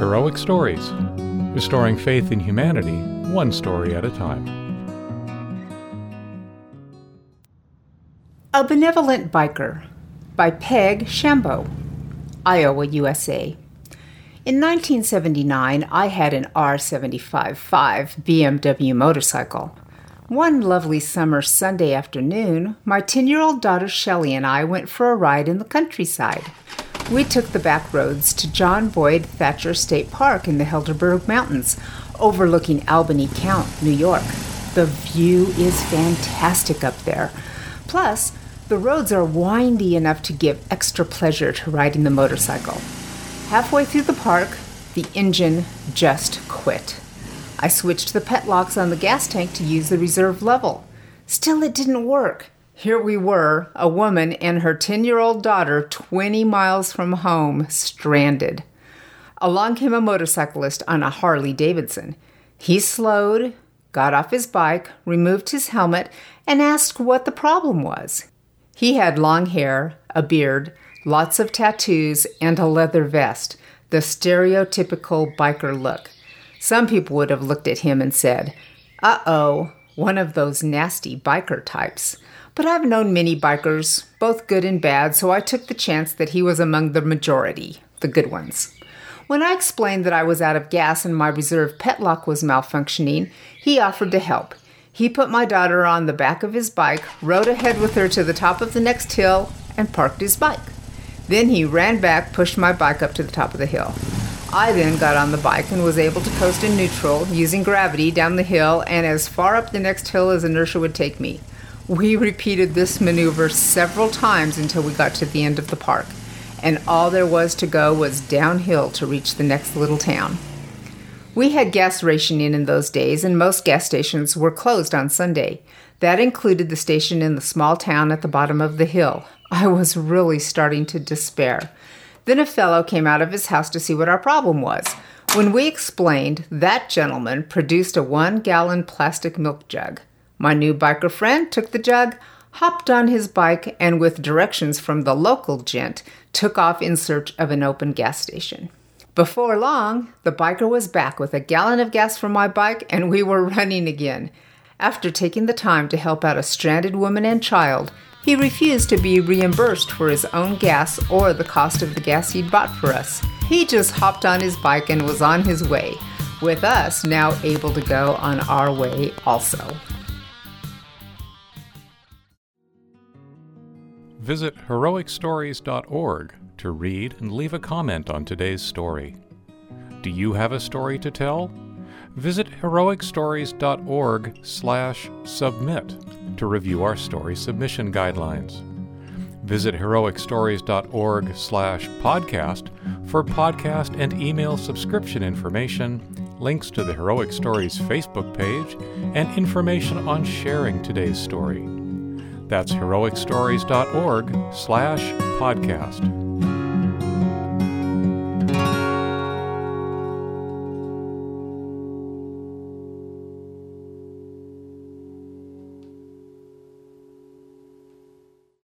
Heroic Stories, restoring faith in humanity, one story at a time. A Benevolent Biker by Peg Shambo, Iowa, USA. In 1979, I had an R75-5 BMW motorcycle. One lovely summer Sunday afternoon, my 10-year-old daughter Shelley and I went for a ride in the countryside. We took the back roads to John Boyd Thatcher State Park in the Helderberg Mountains, overlooking Albany County, New York. The view is fantastic up there. Plus, the roads are windy enough to give extra pleasure to riding the motorcycle. Halfway through the park, the engine just quit. I switched the pet locks on the gas tank to use the reserve level. Still, it didn't work. Here we were, a woman and her 10-year-old daughter 20 miles from home, stranded. Along came a motorcyclist on a Harley-Davidson. He slowed, got off his bike, removed his helmet, and asked what the problem was. He had long hair, a beard, lots of tattoos, and a leather vest, the stereotypical biker look. Some people would have looked at him and said, "Uh-oh, one of those nasty biker types." But I've known many bikers, both good and bad, so I took the chance that he was among the majority, the good ones. When I explained that I was out of gas and my reserve pet lock was malfunctioning, he offered to help. He put my daughter on the back of his bike, rode ahead with her to the top of the next hill, and parked his bike. Then he ran back, pushed my bike up to the top of the hill. I then got on the bike and was able to coast in neutral, using gravity down the hill and as far up the next hill as inertia would take me. We repeated this maneuver several times until we got to the end of the park, and all there was to go was downhill to reach the next little town. We had gas rationing in those days, and most gas stations were closed on Sunday. That included the station in the small town at the bottom of the hill. I was really starting to despair. Then a fellow came out of his house to see what our problem was. When we explained, that gentleman produced a 1-gallon plastic milk jug. My new biker friend took the jug, hopped on his bike, and with directions from the local gent, took off in search of an open gas station. Before long, the biker was back with a gallon of gas from my bike, and we were running again. After taking the time to help out a stranded woman and child, he refused to be reimbursed for his own gas or the cost of the gas he'd bought for us. He just hopped on his bike and was on his way, with us now able to go on our way also. Visit heroicstories.org to read and leave a comment on today's story. Do you have a story to tell? Visit heroicstories.org/submit to review our story submission guidelines. Visit heroicstories.org/podcast for podcast and email subscription information, links to the Heroic Stories Facebook page, and information on sharing today's story. That's heroicstories.org/podcast.